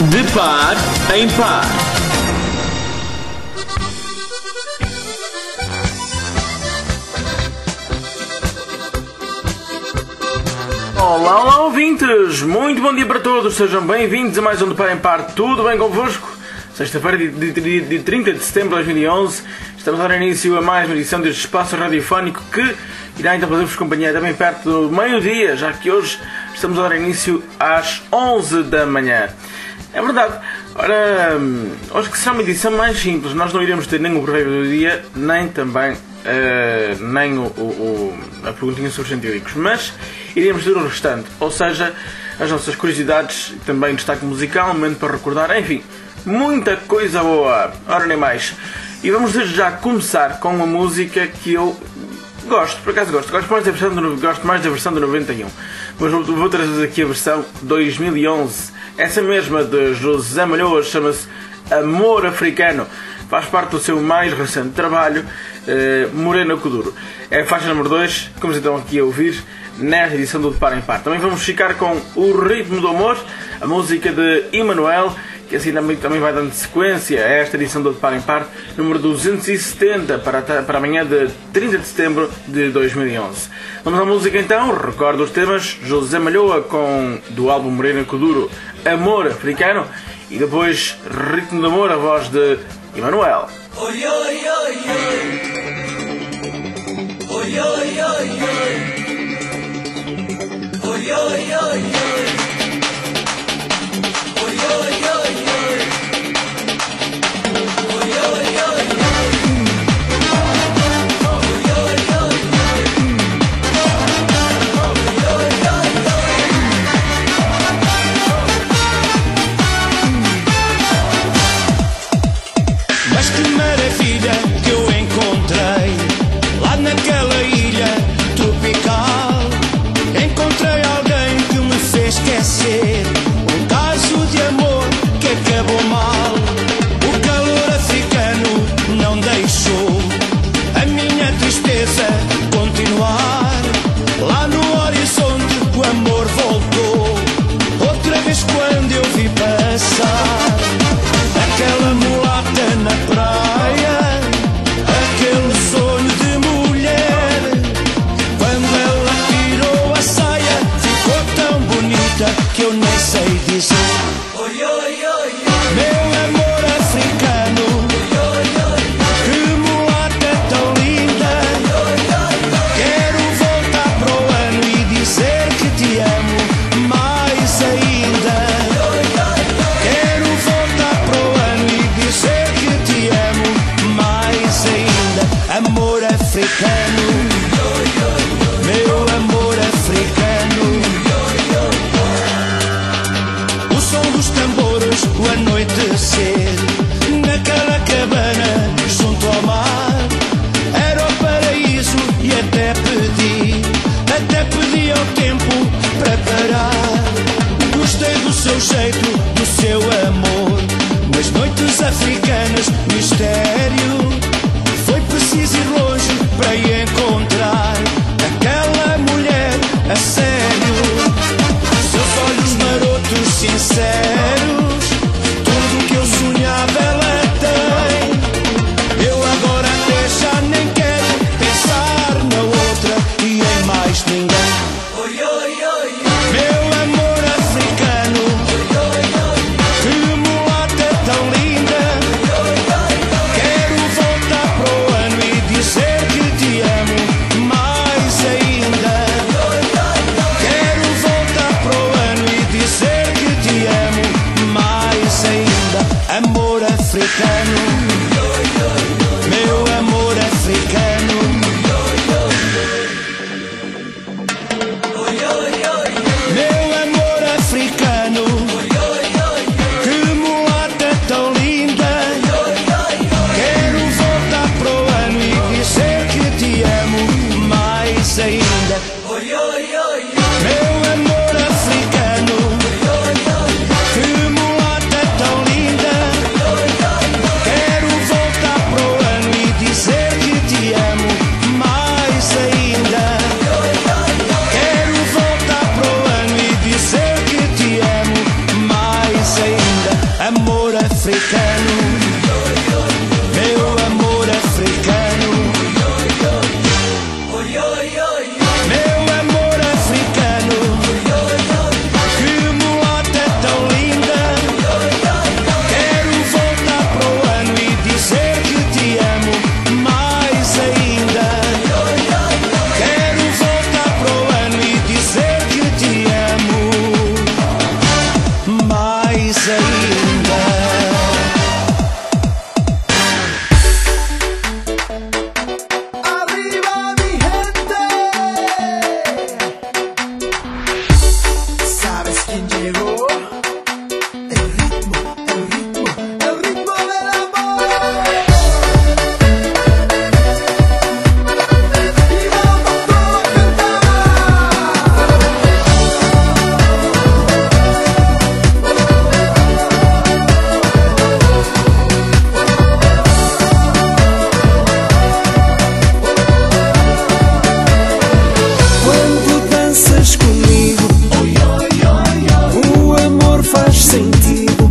De par em par. Olá, olá ouvintes! Muito bom dia para todos, sejam bem-vindos a mais um De Par em Par. Tudo bem convosco? Sexta-feira, de 30 de setembro de 2011, estamos a dar início a mais uma edição deste espaço radiofónico que irá então fazer-vos companhia também perto do meio-dia, já que hoje estamos a dar início às 11 da manhã. É verdade. Ora, hoje que será uma edição mais simples, nós não iremos ter nem o provérbio do dia, nem também nem a perguntinha sobre os científicos, mas iremos ter o restante, ou seja, as nossas curiosidades, também destaque musical, um momento para recordar, enfim, muita coisa boa. Ora, nem mais. E vamos desde já começar com uma música que eu gosto, por acaso gosto mais da versão de 91, mas vou trazer aqui a versão 2011, essa mesma de José Malhoa, chama-se Amor Africano, faz parte do seu mais recente trabalho, Morena Kuduro. É a faixa número 2, como então aqui a ouvir nesta edição do De Par em Par. Também vamos ficar com O Ritmo do Amor, a música de Emanuel, que assim também vai dando sequência a esta edição do De Par em Par, número 270, para amanhã de 30 de setembro de 2011. Vamos à música então, recordo os temas: José Malhoa do álbum Morena Kuduro, Amor Africano, e depois Ritmo do Amor, a voz de Emanuel. Oi, oi, oi, oi. Oi, oi, oi, oi. Oi, oi, oi, oi. Oi, oi, oi, oi. Oi, oi, oi, oi. Mas que maravilha que eu encontrei lá naquela ilha tropical. Encontrei alguém que me fez esquecer um caso de amor que acabou mal. O calor africano não deixou a minha tristeza continuar. Lá no horizonte o amor voltou outra vez quando eu vi passar aquela mulata na praia, aquele sonho de mulher. Quando ela tirou a saia, ficou tão bonita que eu nem sei dizer. Oi, oi, oi, oi. Meu amor africano, que mulata tão linda. Quero voltar pro ano e dizer que te amo mais ainda. Quero voltar pro ano e dizer que te amo mais ainda. Amor africano, meu amor africano. O som dos tambores, o anoitecer, naquela cabana junto ao mar, era o paraíso e até pedi ao tempo para parar. Gostei do seu jeito, do seu amor, nas noites africanas, mistério. Foi preciso ir longe para encontrar aquela mulher a sério. Seus olhos marotos, sinceros, tudo que eu sonhava ela tem. Eu agora até já nem quero pensar na outra e em mais ninguém. Oi, oi, oi, oi. Meu amor africano, que mulata tão linda. Quero voltar pro ano e dizer que te amo mais ainda. Quero voltar pro ano e dizer que te amo mais ainda. Amor africano, meu amor africano. Meu amor africano, que mulata tão linda. Quero voltar pro ano e dizer que te amo mais ainda. oi, oi, oi. Meu amor africano, que mulata tão linda. ¿Quién llegó? El ritmo, el ritmo, el ritmo del amor. Y vamos todos a cantar. Quando danças comigo, o amor faz sentido.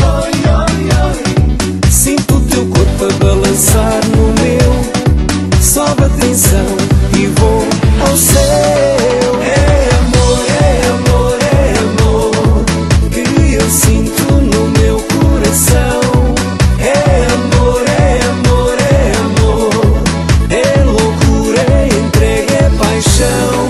Sinto o teu corpo a balançar no meu. Sobe a tensão e vou ao céu. É amor, é amor, é amor que eu sinto no meu coração. É amor, é amor, é amor. É loucura, é entrega, é paixão.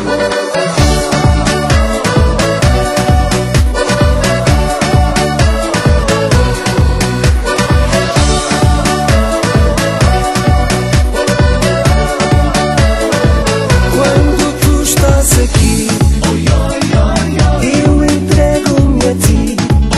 Quando tu estás aqui, eu entrego-me a ti.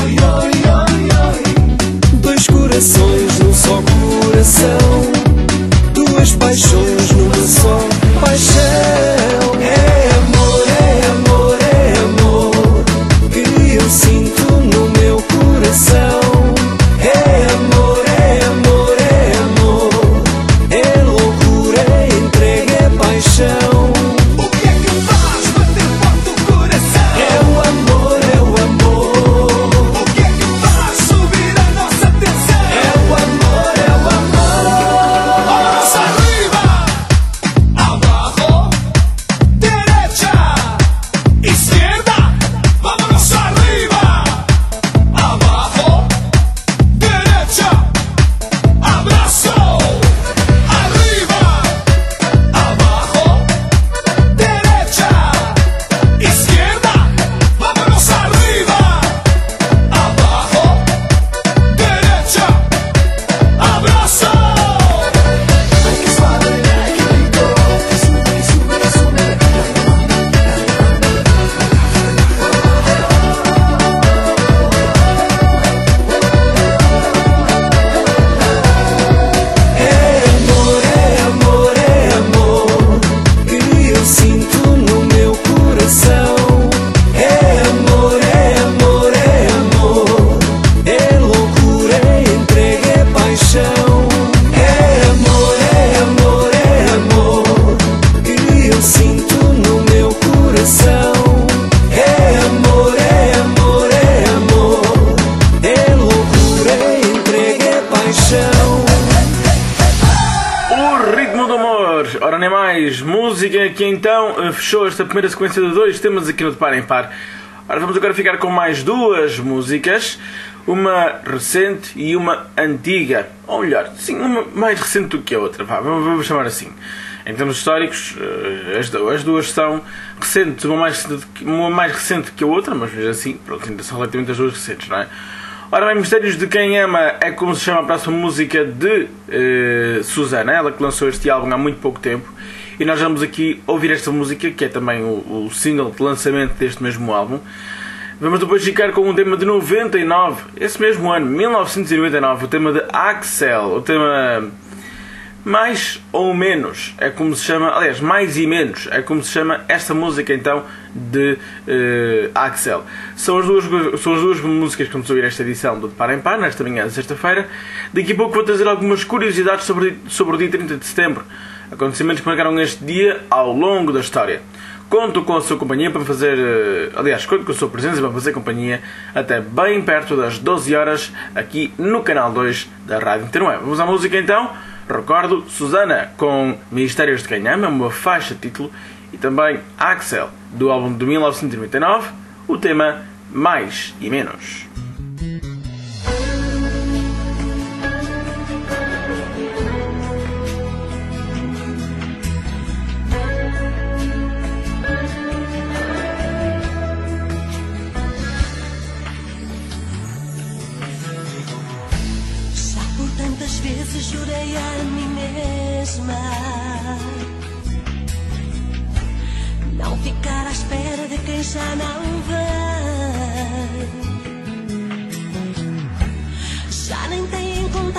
Dois corações num só coração, duas paixões numa só paixão. É amor, é amor, é amor que eu sinto no meu coração. É amor, é amor, é amor. É loucura, é entrega, é paixão. O que é que faz bater forte o coração? É o amor, é o amor. O que é que faz subir a nossa tensão? É o amor, é o amor. Vamos arriba, abajo, derecha, izquierda. Vámonos arriba, abajo, derecha, abrazo. Arriba, abajo, derecha, izquierda. Vámonos arriba, abajo, derecha, abrazo. Ay, que suave, ay, que rico, que sube, que sube, que sube. É amor, é amor, é amor que eu sinto no meu coração. É amor, é amor, é amor. É loucura, é entrega, é paixão. É amor, é amor, é amor que eu sinto no meu coração. É amor, é amor, é amor. É loucura, é entrega, é paixão. O ritmo do amor, ora nem mais, música que então fechou esta primeira sequência de 2 temas aqui no De Par em Par. Ora, vamos agora ficar com mais 2 músicas, uma recente e uma antiga, ou melhor, sim, uma mais recente do que a outra, vamos chamar assim. Em termos históricos, as duas são recentes, uma mais recente que a outra, mas mesmo assim, pronto, ainda são relativamente as duas recentes, não é? Ora bem, Mistérios de Quem Ama é como se chama a próxima música de Susana, ela que lançou este álbum há muito pouco tempo, e nós vamos aqui ouvir esta música, que é também o single de lançamento deste mesmo álbum. Vamos depois ficar com um tema de 99, esse mesmo ano, 1999, o tema de Axel, o tema Mais ou Menos, é como se chama, aliás, Mais e Menos, é como se chama esta música então de Axel. São as duas músicas que vamos ouvir nesta edição do De Par em Par, nesta manhã de sexta-feira. Daqui a pouco vou trazer algumas curiosidades sobre o dia 30 de setembro, acontecimentos que marcaram este dia ao longo da história. Conto com a sua companhia para fazer, conto com a sua presença para fazer companhia até bem perto das 12 horas aqui no canal 2 da Rádio Interweb. Vamos à música então. Recordo, Susana com Mistérios de Quem Ama, uma faixa título, e também Axel, do álbum de 1999, o tema Mais e Menos. Tantas vezes jurei a mim mesma não ficar à espera de quem já não vem.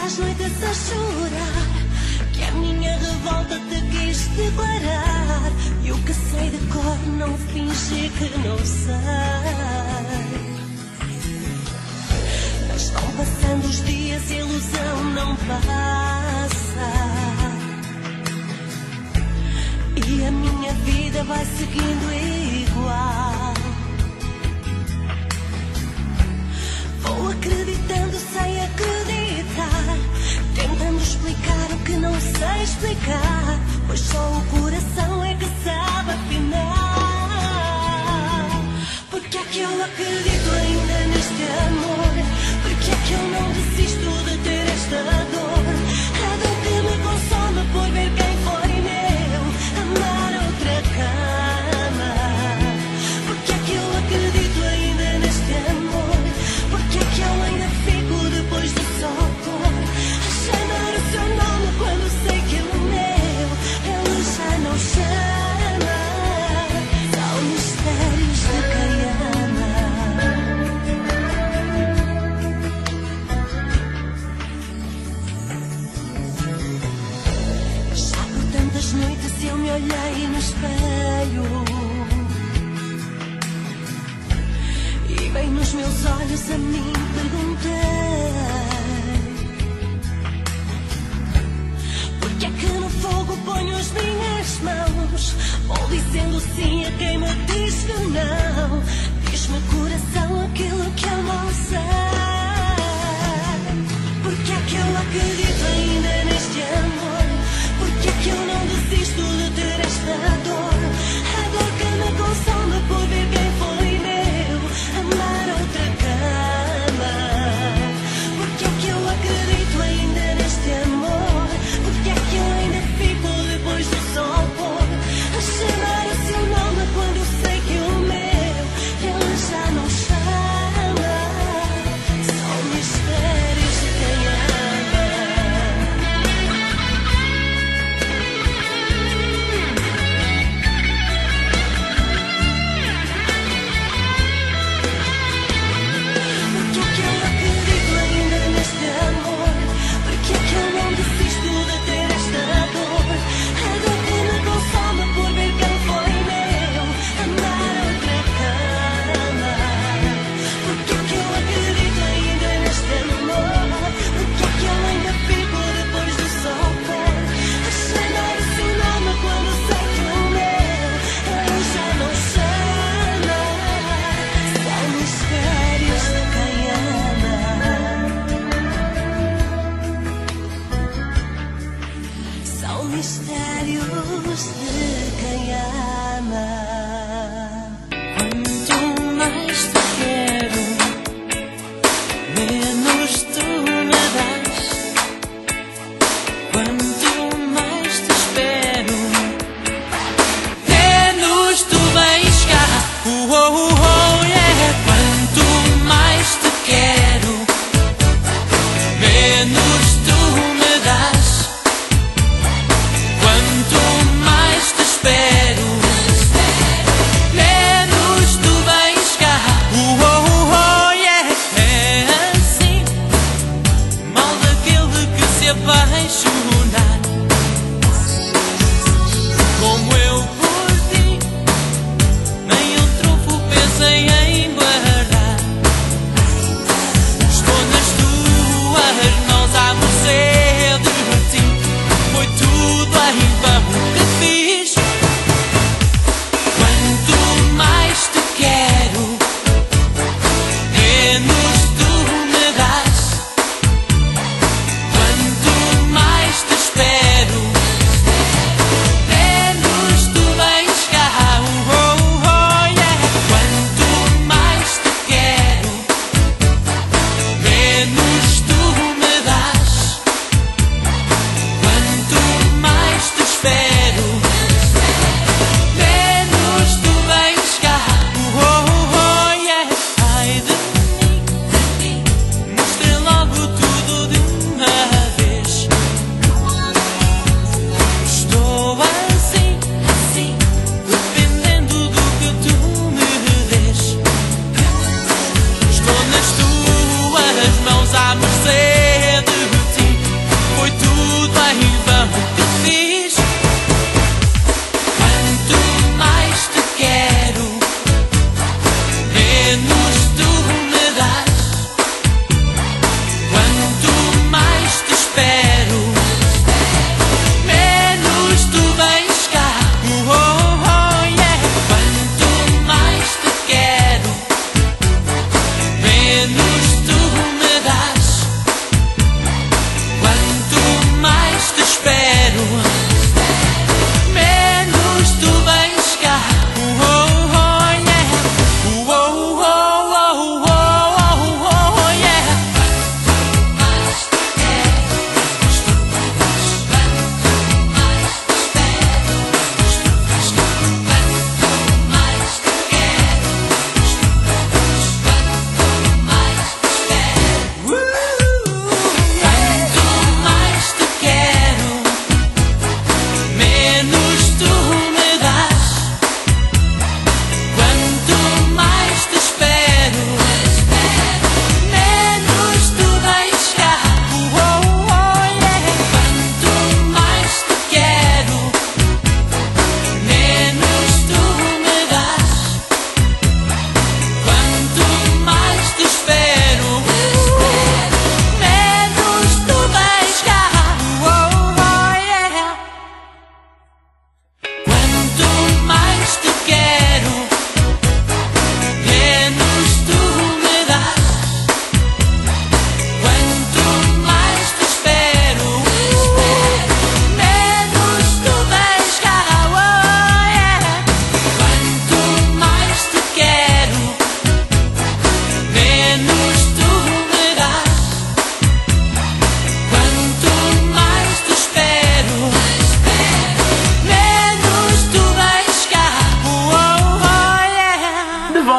às noites a chorar, que a minha revolta te quis declarar. E o que sei de cor não finge que não sei. Mas vão passando os dias e a ilusão não passa, e a minha vida vai seguindo igual. Vou acreditando sem acreditar, tentando explicar o que não sei explicar, pois só o coração é que sabe afinar. Porque é que eu acredito ainda neste amor? Porque é que eu não desisto de ter esta dor? A dor que me consome por ver quem foi meu amar outra cama. Porque é que eu acredito ainda neste amor? Porque é que eu ainda fico depois de só pôr a chamar o seu nome quando sei que o meu ele já não chama? São mistérios de quem ama. Já por tantas noites eu me olhei no espelho e bem nos meus olhos a mim perguntei: por que é que no fogo ponho as minhas mãos? Vou dizendo sim a quem me diz que não. Diz-me coração aquilo que eu não sei. Por que é que eu acredito ainda neste amor? Por que é que eu não desisto de ter esta dor? A dor que me consome por ver quem foi meu amar outra cama. Por que é que eu acredito ainda neste amor? Por que é que eu ainda fico depois do sol pôr a chamar o seu nome quando sei que o meu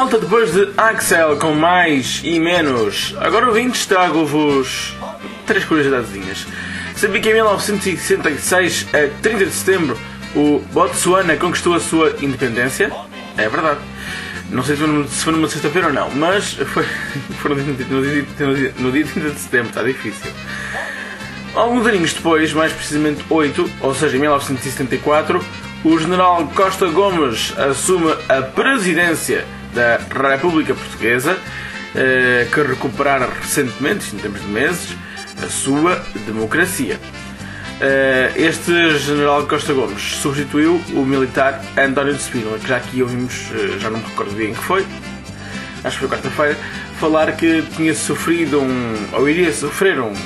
malta, depois de Axel com mais e menos, agora ouvintes trago-vos 3 curiosidadezinhas. Sabia que em 1966, a 30 de setembro, o Botsuana conquistou a sua independência? É verdade. Não sei se foi numa sexta-feira ou não, mas foi no dia 30 de setembro, está difícil. Alguns aninhos depois, mais precisamente 8, ou seja, em 1974, o general Costa Gomes assume a presidência da República Portuguesa, que recuperara recentemente, em termos de meses, a sua democracia. Este general Costa Gomes substituiu o militar António de Spínola, que já aqui ouvimos, já não me recordo bem que foi, acho que foi quarta-feira, falar que tinha sofrido ou iria sofrer um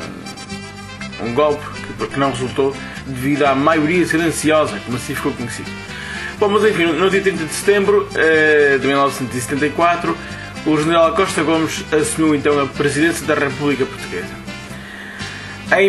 golpe que não resultou devido à maioria silenciosa, como assim ficou conhecido. Bom, mas enfim, no dia 30 de setembro de 1974, o general Costa Gomes assumiu então a presidência da República Portuguesa. Em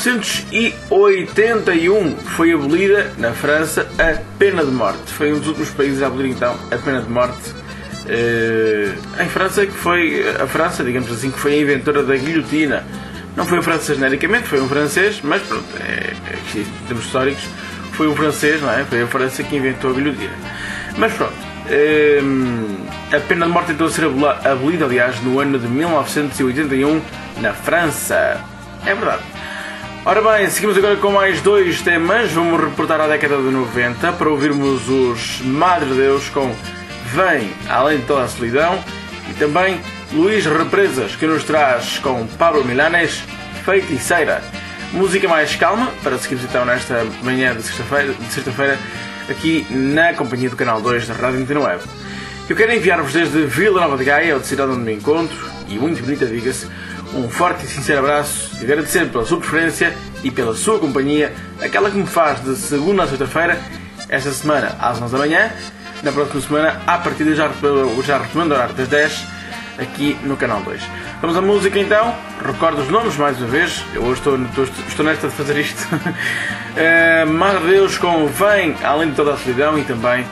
1981 foi abolida na França a pena de morte. Foi um dos últimos países a abolir então a pena de morte em França, que foi a França, digamos assim, que foi a inventora da guilhotina. Não foi um francês genericamente, foi um francês, mas pronto, em termos históricos, foi um francês, não é? Foi a França que inventou a guilhotina. Mas pronto, a pena de morte então a ser abolida, aliás, no ano de 1981 na França. É verdade. Ora bem, seguimos agora com mais 2 temas. Vamos reportar à década de 90 para ouvirmos os Madre Deus com Vem Além de Toda a Solidão e também Luís Represas, que nos traz com Pablo Milanés, Feiticeira. Música mais calma para seguirmos então nesta manhã de sexta-feira aqui na companhia do canal 2 da Rádio Antena Web. Eu quero enviar-vos desde Vila Nova de Gaia, a cidade onde me encontro, e muito bonita, diga-se, um forte e sincero abraço e agradecer pela sua preferência e pela sua companhia, aquela que me faz de segunda a sexta-feira, esta semana às 11 da manhã, na próxima semana, à partida já retomando o horário das 10, aqui no canal 2. Vamos à música então, recordo os nomes mais uma vez, eu hoje estou nesta de fazer isto. Madre Deus com Vem Além de Toda a Solidão e também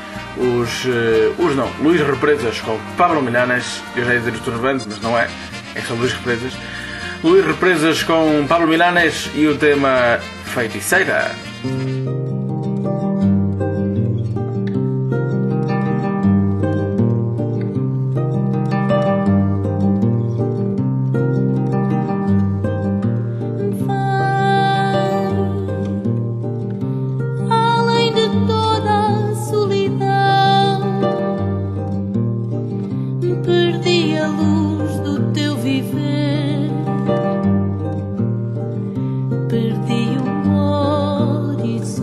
Luís Represas com Pablo Milanés. Eu já ia dizer os Turvantes, mas não é só Luís Represas. Luís Represas com Pablo Milanés e o tema Feiticeira. Perdi o horizonte.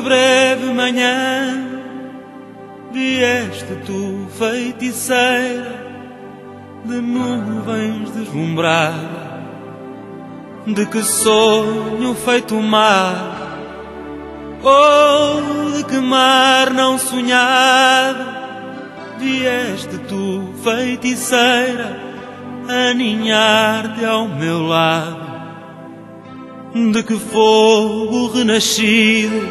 breve manhã vieste tu, feiticeira de nuvens deslumbrada, de que sonho feito mar, ou de que mar não sonhado, vieste tu, feiticeira, aninhar-te ao meu lado. De que fogo renascido,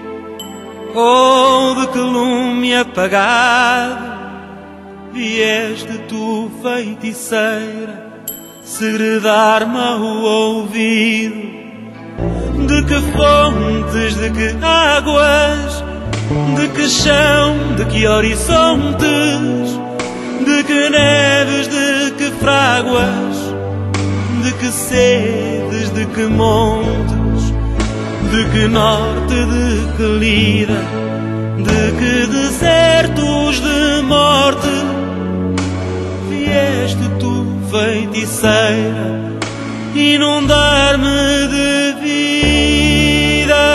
ou de que lume apagado, vieste tu, feiticeira, segredar-me ao ouvido. De que fontes, de que águas, de que chão, de que horizontes, de que neves, de que fráguas, de que sedes, de que montes, de que norte, de que lida, de que desertos de morte, vieste tu, feiticeira, inundar-me de vida.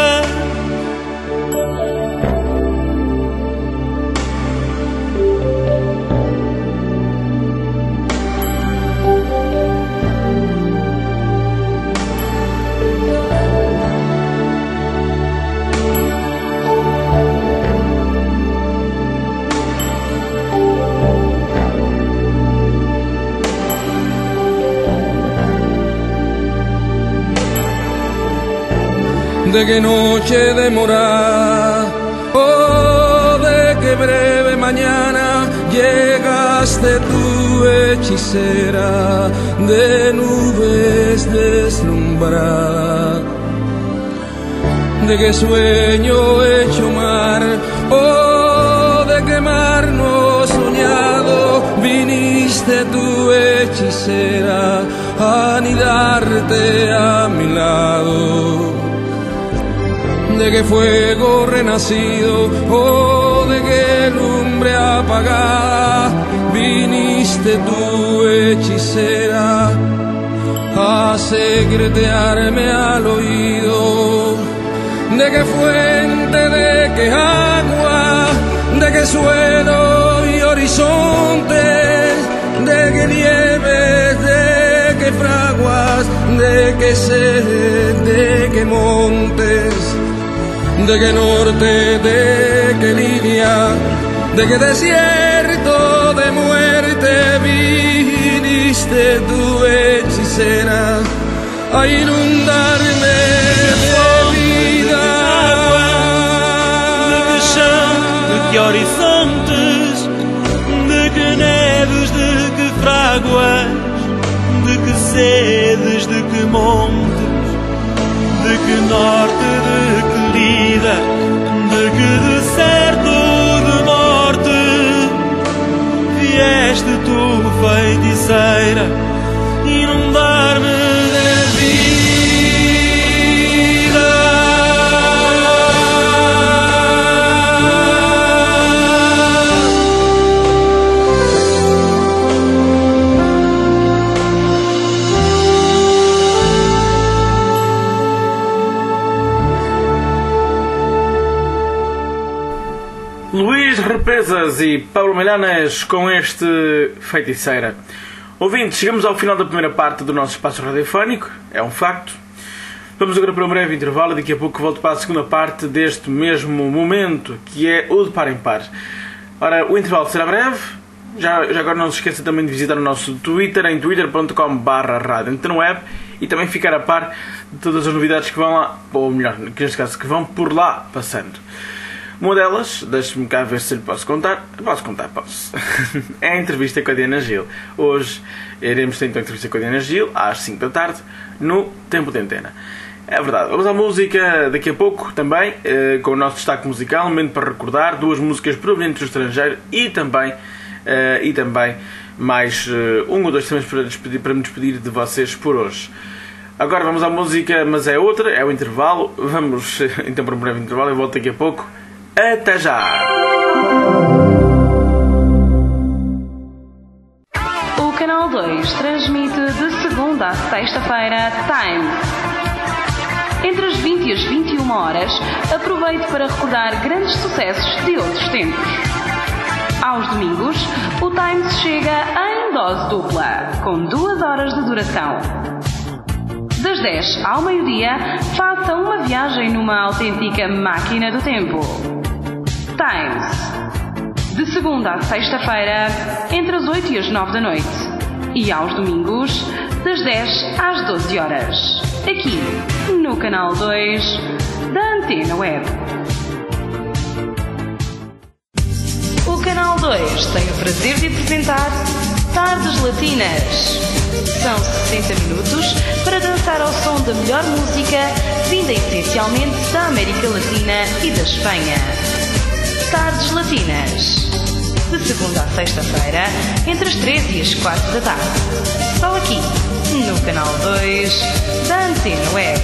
De qué noche demorada, oh, de qué breve mañana llegaste tú, hechicera de nubes deslumbrada. De qué sueño hecho mar, oh, de qué mar no soñado, viniste tú, hechicera, a anidarte a mi lado. De qué fuego renacido, oh, de qué lumbre apagada, viniste tú, hechicera, a secretearme al oído. De qué fuente, de qué agua, de qué suelo y horizontes, de qué nieves, de qué fraguas, de qué sed, de qué montes, de qué norte, de qué línea, de qué desierto de muerte, viniste tú, hechicera, a inundarme de vida. De que chão, de que horizontes, de que neves, de que fráguas, de que sedes, de que montes, de que norte, de que lida, de que deserto de morte, vieste tu, feiticeira, inundar-me de vida. Luís Repesas e Paulo Melhanas com este Feiticeira. Ouvintes, chegamos ao final da primeira parte do nosso espaço radiofónico, é um facto. Vamos agora para um breve intervalo e daqui a pouco volto para a segunda parte deste mesmo momento, que é o de par em par. Ora, o intervalo será breve. Já agora não se esqueça também de visitar o nosso Twitter em twitter.com/radioantena-web e também ficar a par de todas as novidades que vão lá, ou melhor, neste caso, que vão por lá passando. Uma delas, deixe-me cá ver se lhe posso contar. Posso. É a entrevista com a Diana Gil. Hoje iremos ter então a entrevista com a Diana Gil, às 5 da tarde, no Tempo de Antena. É verdade. Vamos à música daqui a pouco também, com o nosso destaque musical, um momento para recordar, 2 músicas provenientes do estrangeiro e também mais 1 ou 2 temas para me despedir de vocês por hoje. Agora vamos à música, mas é outra, é o intervalo. Vamos então para um breve intervalo e volto daqui a pouco. Até já! O Canal 2 transmite de segunda a sexta-feira Time. entre as 20 e as 21 horas, aproveite para recordar grandes sucessos de outros tempos. Aos domingos, o Times chega em dose dupla, com 2 horas de duração. Das 10 ao meio-dia, faça uma viagem numa autêntica máquina do tempo. Times. De segunda à sexta-feira, entre as 8 e as 9 da noite. E aos domingos, das 10 às 12 horas. Aqui, no canal 2 da Antena Web. O canal 2 tem o prazer de apresentar Tardes Latinas. São 60 minutos para dançar ao som da melhor música, vinda essencialmente da América Latina e da Espanha. Tardes Latinas. De segunda à sexta-feira, entre as 3 e as 4 da tarde. Só aqui, no canal 2 da Antena Web.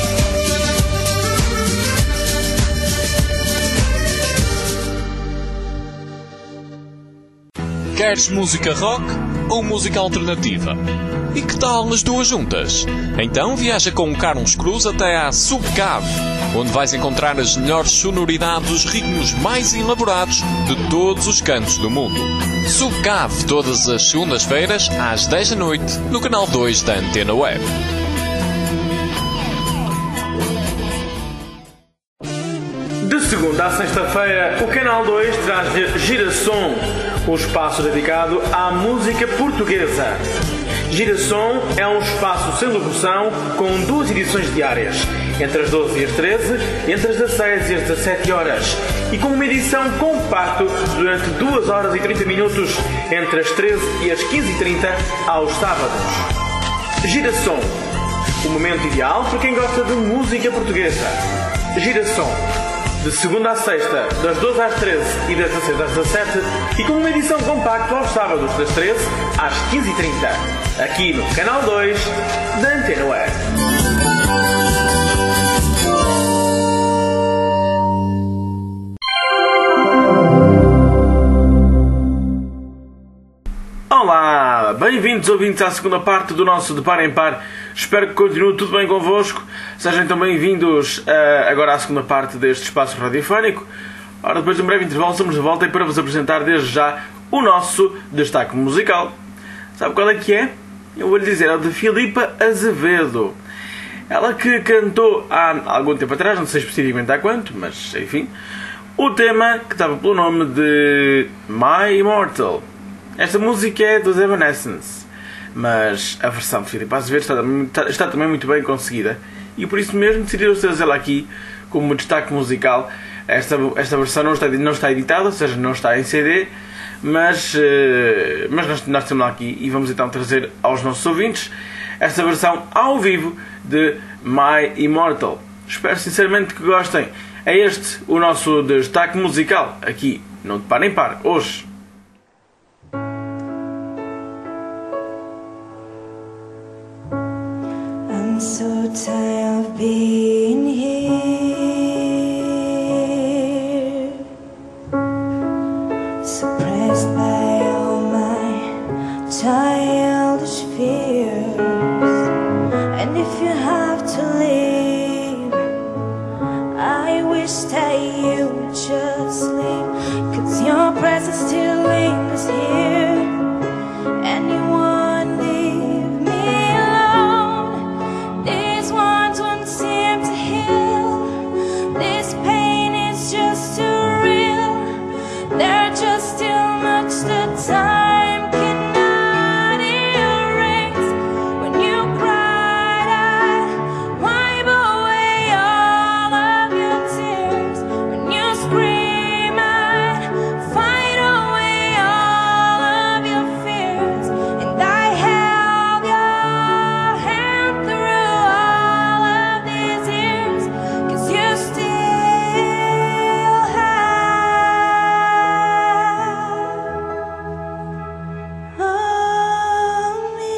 Queres música rock ou música alternativa? E que tal as duas juntas? Então viaja com o Carlos Cruz até à Subcave, onde vais encontrar as melhores sonoridades dos ritmos mais elaborados de todos os cantos do mundo. Subcave, todas as segundas-feiras, às 10 da noite, no canal 2 da Antena Web. De segunda à sexta-feira, o Canal 2 traz Girasom, um espaço dedicado à música portuguesa. Girasom é um espaço sem locução com 2 edições diárias, entre as 12 e as 13, entre as 16 e as 17 horas, e com uma edição compacta durante 2 horas e 30 minutos, entre as 13 e as 15h30 aos sábados. Girasom, o momento ideal para quem gosta de música portuguesa. Girasom, de segunda à sexta, das 12 às 13 e das 16 às 17, e com uma edição compacta aos sábados, das 13 às 15h30, aqui no Canal 2 da Antena Web. Olá, bem-vindos ouvintes à segunda parte do nosso De Par em Par. Espero que continue tudo bem convosco. Sejam então bem-vindos agora à segunda parte deste espaço radiofónico. Ora, depois de um breve intervalo, estamos de volta e para vos apresentar desde já o nosso destaque musical. Sabe qual é que é? Eu vou-lhe dizer, é o de Filipa Azevedo. Ela que cantou há algum tempo atrás, não sei especificamente há quanto, mas enfim, o tema que estava pelo nome de My Immortal. Esta música é dos Evanescence, mas a versão de Filipa Azevedo está também muito bem conseguida e por isso mesmo decidi trazê-la aqui como destaque musical. Esta versão não está editada, ou seja, não está em CD, mas nós temos lá aqui e vamos então trazer aos nossos ouvintes esta versão ao vivo de My Immortal. Espero sinceramente que gostem. É este o nosso destaque musical aqui no De Par em Par hoje. I'm so tired of being here, suppressed by all my childish fears. And if you have to leave, I wish that you would just leave, 'cause your presence still lingers here, and you won't leave me alone. These wounds won't seem to heal. This pain is just too real. There's just too much that time cannot erase. When you cried, I wipe away all of your tears. When you scream, I fight away all of your fears. And I held your hand through all of these years, 'cause you still have me.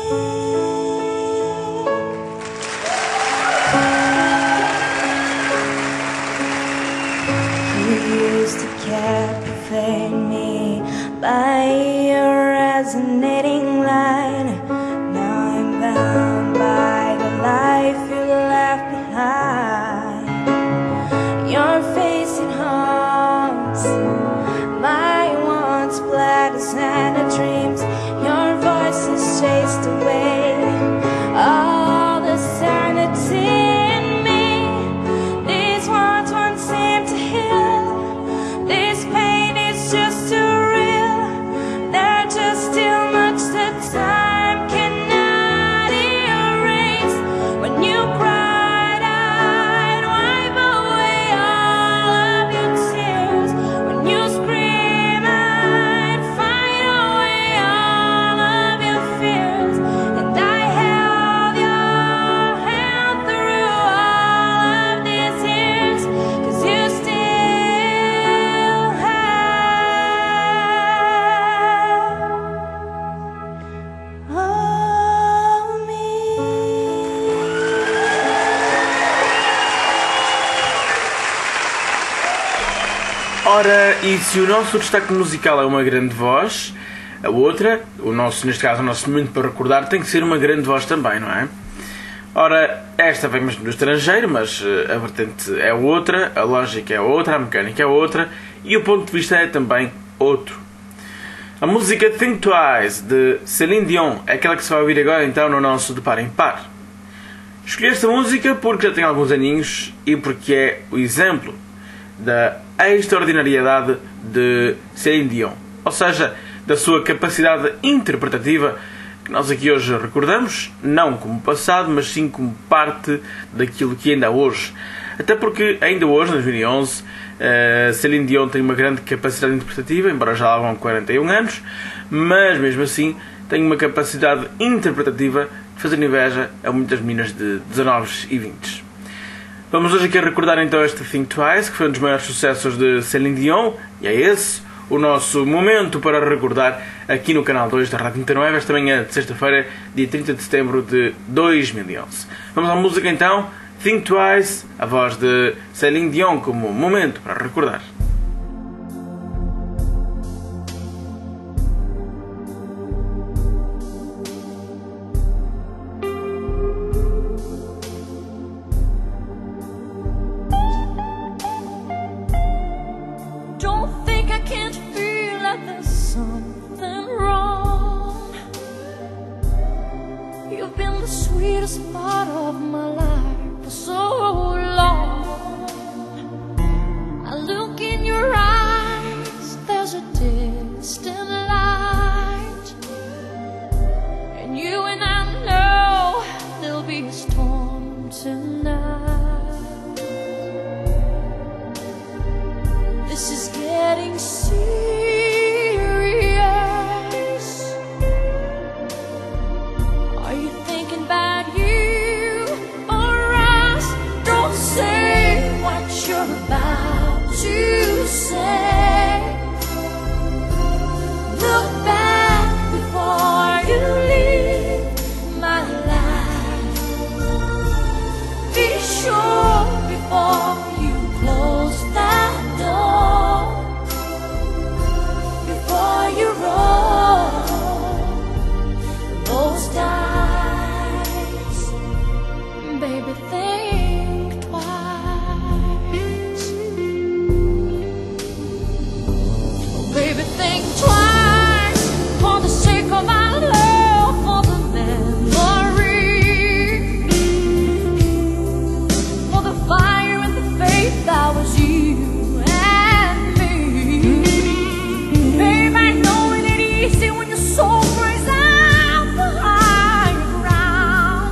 You used to captivate me by your resonating line. Now I'm bound by the life you left behind. Ora, e se o nosso destaque musical é uma grande voz, a outra, neste caso o nosso momento para recordar, tem que ser uma grande voz também, não é? Ora, esta vem mesmo do estrangeiro, mas a vertente é outra, a lógica é outra, a mecânica é outra e o ponto de vista é também outro. A música Think Twice, de Céline Dion, é aquela que se vai ouvir agora então no nosso De Par em Par. Escolhi esta música porque já tem alguns aninhos e porque é o exemplo da extraordinariedade de Céline Dion, ou seja, da sua capacidade interpretativa que nós aqui hoje recordamos, não como passado, mas sim como parte daquilo que ainda há hoje. Até porque ainda hoje, em 2011, Céline Dion tem uma grande capacidade interpretativa, embora já lá vão 41 anos, mas mesmo assim tem uma capacidade interpretativa de fazer inveja a muitas meninas de 19 e 20. Vamos hoje aqui recordar então este Think Twice, que foi um dos maiores sucessos de Céline Dion, e é esse o nosso momento para recordar aqui no canal 2 da Rádio 99, esta manhã de sexta-feira, dia 30 de setembro de 2011. Vamos à música então, Think Twice, a voz de Céline Dion como momento para recordar. Don't think I can't feel like there's something wrong. You've been the sweetest part of my life for so long. I look in your eyes, there's a distant light, and you and I know there'll be a storm tonight. This is getting serious. Are you thinking about you or us? Don't say what you're about to say. Look back before you leave my life. Be sure before you close that door, before you roll those dice. Baby, think twice. Oh, baby, think twice, for the sake of our love, for the memory, for the fire and the faith that was you. See when your soul cries out for higher ground.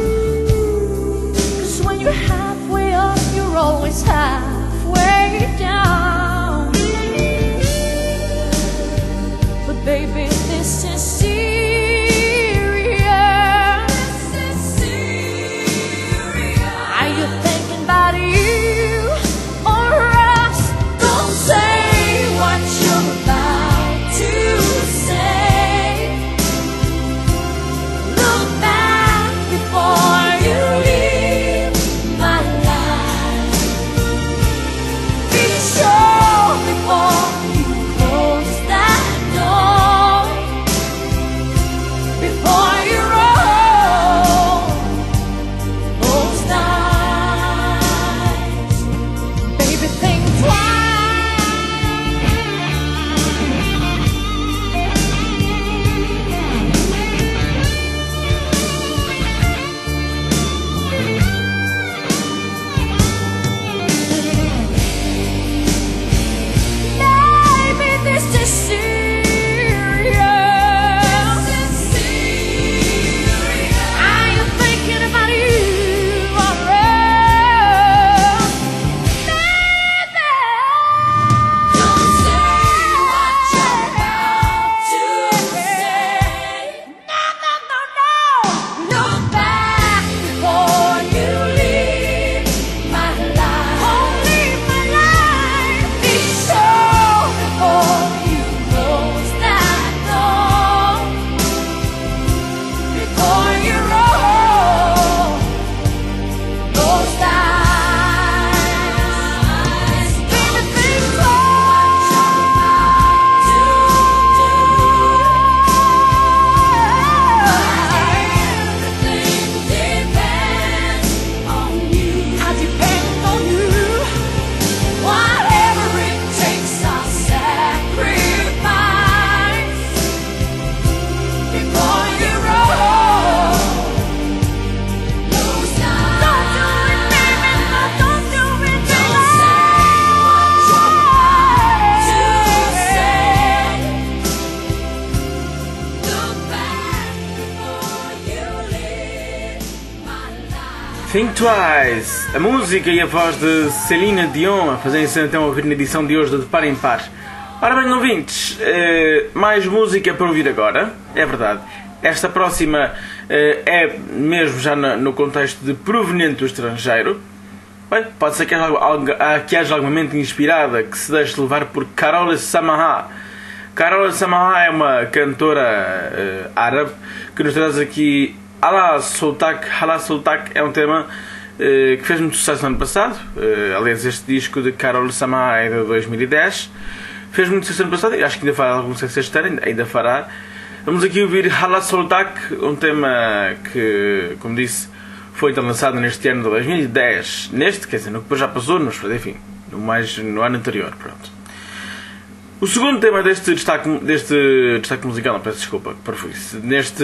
'Cause when you're halfway up, you're always halfway down. But baby, this is serious. Are you thinking about you or us? Don't say what you're about to say. Look back before you leave my life. Think Twice, a música e a voz de Celine Dion a fazerem-se então ouvir na edição de hoje de Par em Par. Ora bem, ouvintes, mais música para ouvir agora, é verdade. Esta próxima é mesmo já no contexto de proveniente do estrangeiro. Bem, pode ser que haja alguma mente inspirada que se deixe levar por Carole Samaha. Carole Samaha é uma cantora árabe que nos traz aqui Hala Sultak. Hala Sultak é um tema que fez muito sucesso no ano passado. Aliás, este disco de Carole Samaha é de 2010. Fez muito sucesso no ano passado e acho que ainda fará algum sucesso este ano, ainda fará. Vamos aqui ouvir Hala Sultak, um tema que, como disse, foi então lançado neste ano de 2010. Quer dizer, no que já passou, enfim, no ano anterior. Pronto. O segundo tema deste destaque musical, não, peço desculpa, parafuse, neste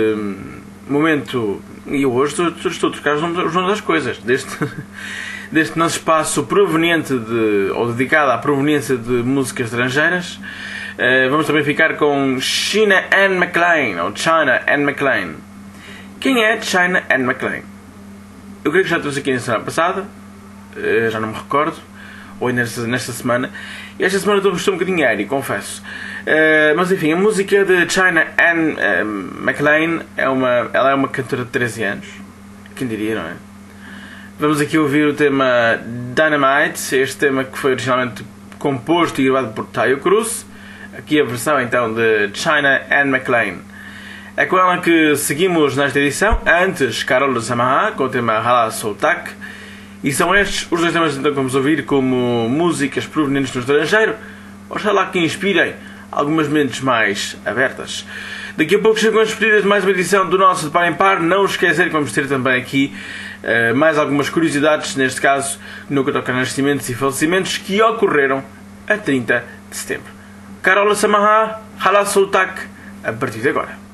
momento, e eu hoje estou a trocar os nomes das coisas, deste nosso espaço proveniente ou dedicado à proveniência de músicas estrangeiras, vamos também ficar com China Anne McClain, ou China Anne McClain. Quem é China Anne McClain? Eu creio que já trouxe aqui na semana passada, já não me recordo, ou ainda nesta semana. E esta semana estou um bocadinho aéreo, confesso. Mas enfim, a música de China Anne McClain ela é uma cantora de 13 anos. Quem diria, não é? Vamos aqui ouvir o tema Dynamite, este tema que foi originalmente composto e gravado por Taio Cruz. Aqui a versão então de China Anne McClain. É com ela que seguimos nesta edição. Antes, Carole Samaha com o tema Hala Sultak. E são estes os dois temas então que vamos ouvir como músicas provenientes do estrangeiro. Oxalá que inspirem algumas mentes mais abertas. Daqui a pouco chegam as despedidas de mais uma edição do nosso de Par em Par. Não esquecer que vamos ter também aqui mais algumas curiosidades, neste caso no que toca a nascimentos e falecimentos que ocorreram a 30 de setembro. Carole Samaha, Hala Sultak, a partir de agora.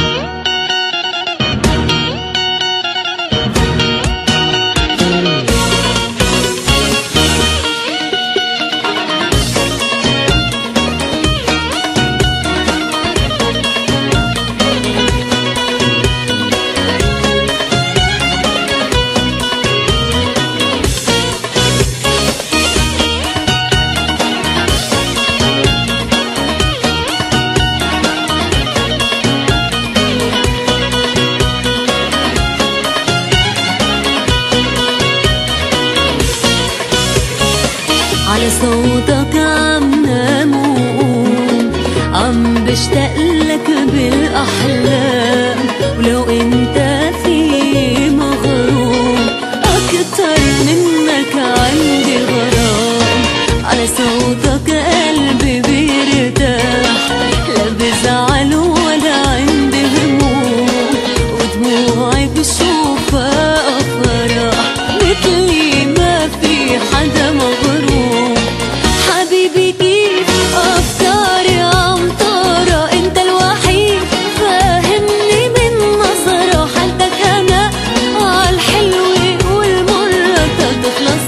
على صوتك عم نموم عم بشتاق لك بالأحلام ولو انت في مغروم أكتر منك عندي غرام على صوتك قلبي بيرتاح لا بزعل ولا عندي هموم ودموعي بشوفها أفراح مثلي ما في حدا مغروم حبيبي كيف أفكاري عم طارة انت الوحيد فاهمني من نظرة حالتك أنا عالحلوة والمرة تخلص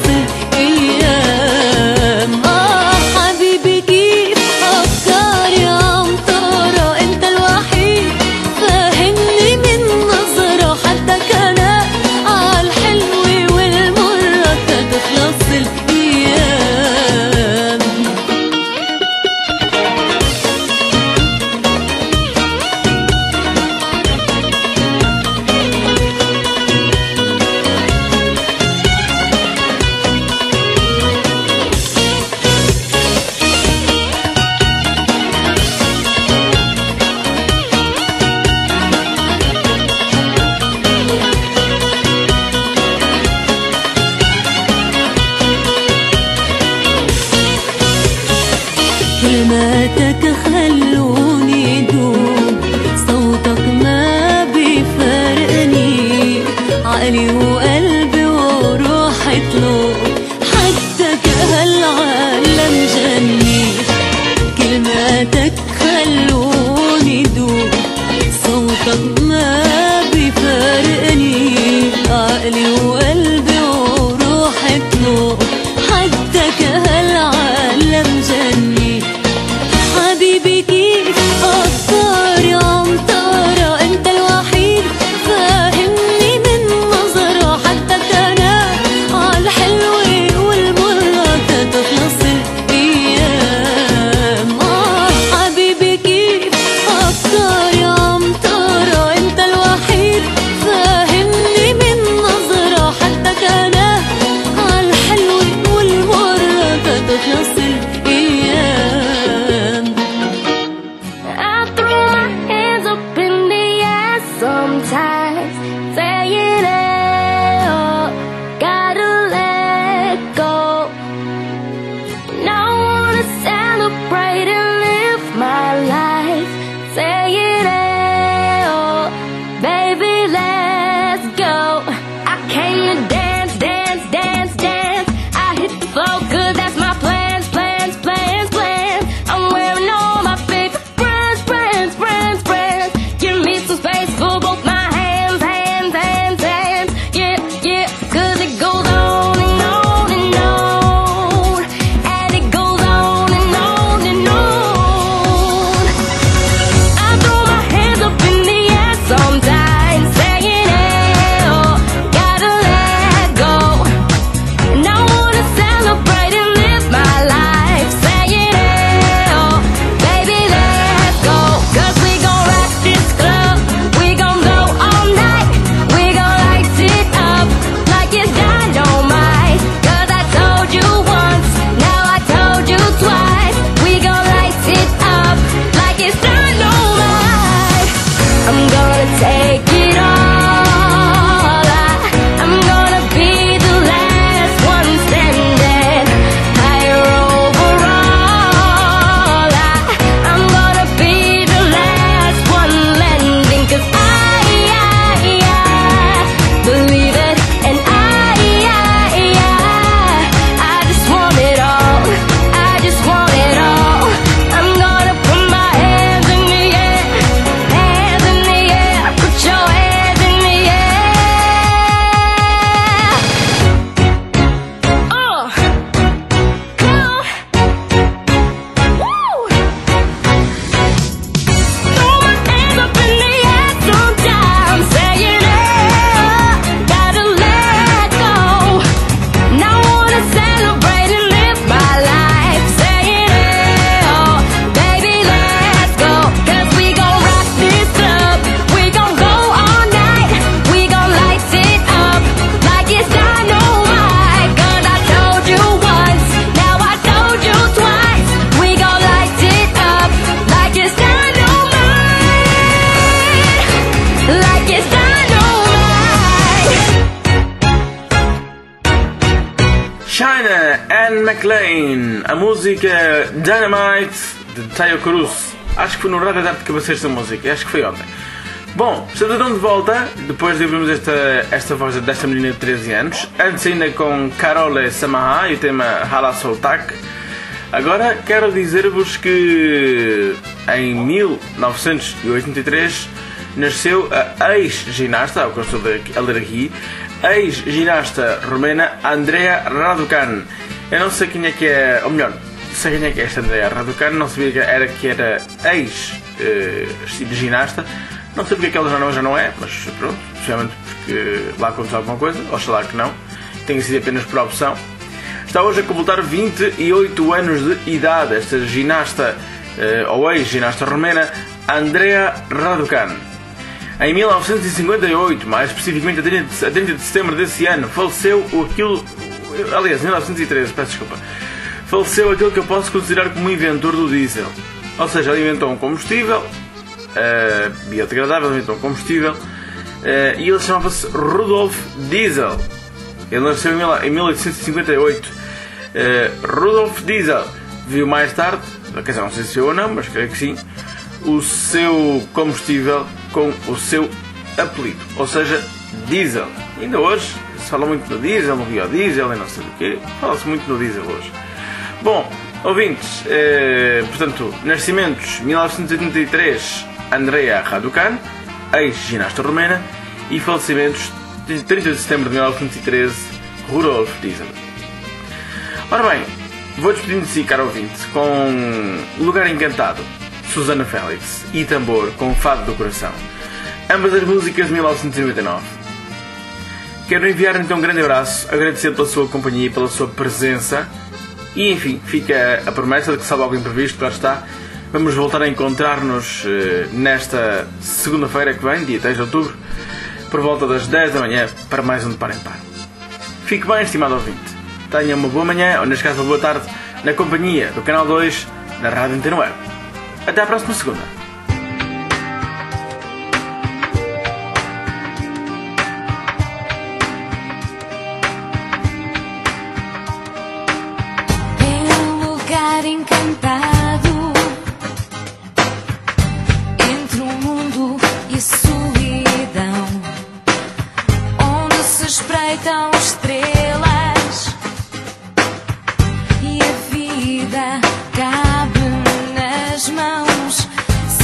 الأيام حبيبي كيف أفكاري عم طارة انت الوحيد فاهمني من نظرة حالتك أنا عالحلوة والمرة تخلص الأيام كلماتك خلوني دوب صوتك ما بيفارقني عقلي وقلبي وروحي طلوب حدك هالعالم جني كلماتك خلوني دوب صوتك ما بيفارقني عقلي وقلبي وروحي طلوب حدك هالعالم جني حبيبي كيف أفكاري عم طارة انت الوحيد فاهمني من نظرة حدك China and McLean, a música Dynamite de Taio Cruz. Acho que foi no Rádio de Arte de Cabeceira esta música, acho que foi ontem. Bom, estamos então de volta, depois de ouvirmos esta voz desta menina de 13 anos, antes ainda com Carole Samaha e o tema Hala Soltak. Agora quero dizer-vos que em 1983 nasceu a ex-ginasta, ao que eu estou a ler aqui, ex-ginasta romena Andreea Raducan. Eu não sei quem é que é, ou melhor, sei quem é que é esta Andreea Raducan, não sabia que era ex-ginasta, não sei porque é que ela já não é, mas pronto, especialmente porque lá aconteceu alguma coisa, oxalá que não, tenha sido apenas por opção. Está hoje a completar 28 anos de idade esta ginasta, ou ex-ginasta romena, Andreea Raducan. Em 1958, mais especificamente a 30 de setembro desse ano, faleceu aliás, em 1913, peço desculpa, faleceu aquele que eu posso considerar como inventor do diesel. Ou seja, ele inventou um combustível, biodegradável, inventou um combustível, e ele chamava-se Rudolf Diesel. Ele nasceu em 1858. Rudolf Diesel viu mais tarde, quer dizer, não sei se viu ou não, mas creio que sim, o seu combustível com o seu apelido, ou seja, diesel. Ainda hoje se fala muito no diesel, no biodiesel e não sei o quê, fala-se muito no diesel hoje. Bom, ouvintes, portanto, nascimentos 1983, Andreea Raducan, ex-ginasta romena, e falecimentos de 30 de setembro de 1913, Rudolf Diesel. Ora bem, vou despedindo de si, caro ouvinte, com Lugar Encantado, Susana Félix, e Tambor, com Fado do Coração, ambas as músicas de 1999. Quero enviar então um grande abraço, agradecer pela sua companhia e pela sua presença, e enfim, fica a promessa de que, salvo algo imprevisto, claro está, vamos voltar a encontrar-nos nesta segunda-feira que vem, dia 3 de outubro, por volta das 10 da manhã, para mais um de Par em Par. Fique bem, estimado ouvinte. Tenha uma boa manhã, ou neste caso uma boa tarde, na companhia do Canal 2 da Rádio Antena Web. Até à próxima segunda. É um lugar encantado entre o mundo e a solidão, onde se espreitam estrelas e a vida cabe nas mãos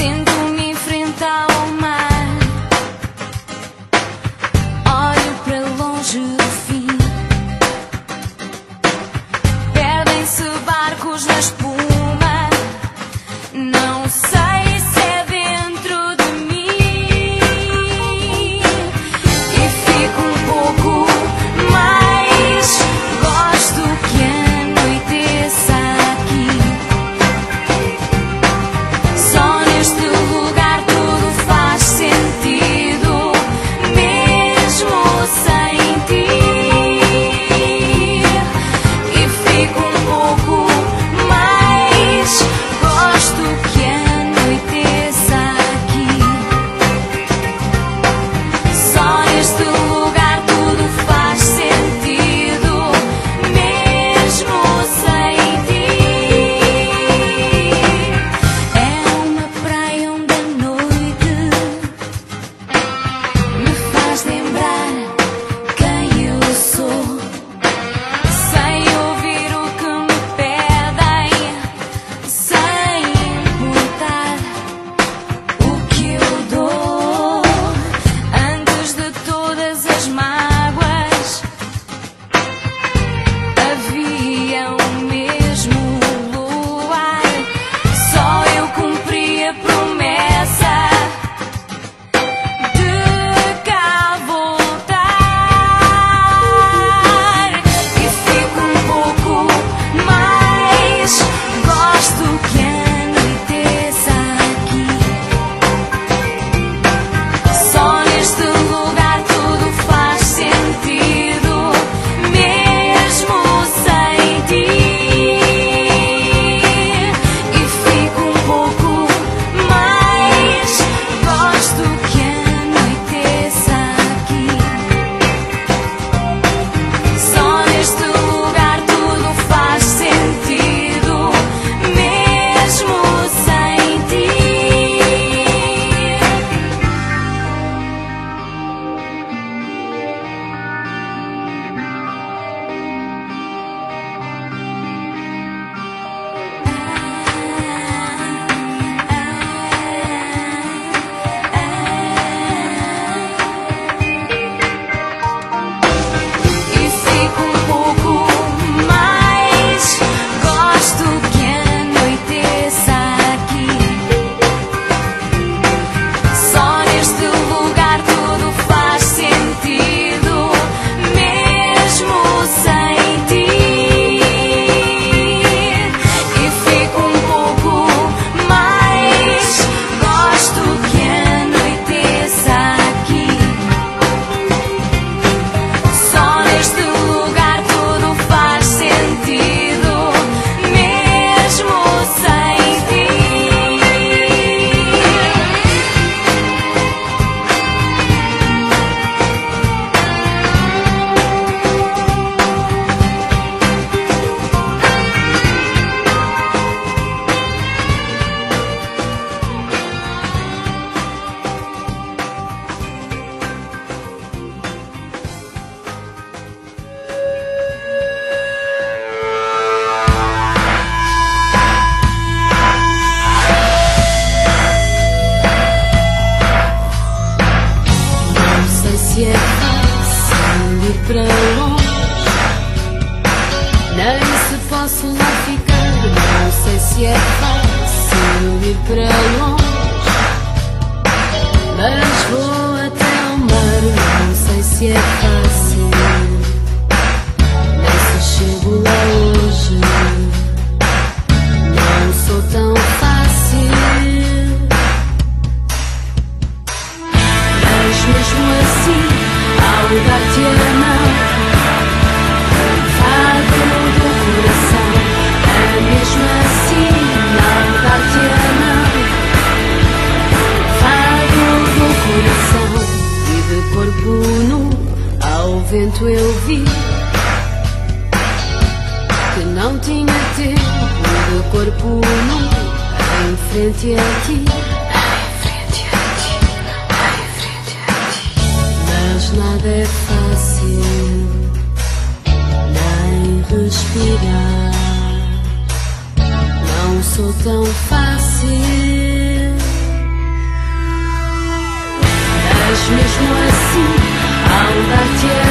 Nem se posso lá ficar, não sei se é fácil ir para longe, mas vou até ao mar, não sei se é fácil, nem se chego lá hoje, não sou tão fácil, mas mesmo assim, ao dar-te a mão, mesmo assim, não dar-te a mão, fado do coração. E de corpo nu, ao vento eu vi que não tinha tempo. De corpo nu, em frente a ti, mas nada é fácil, nem respirar. Não sou tão fácil, mas mesmo assim, ao dar-te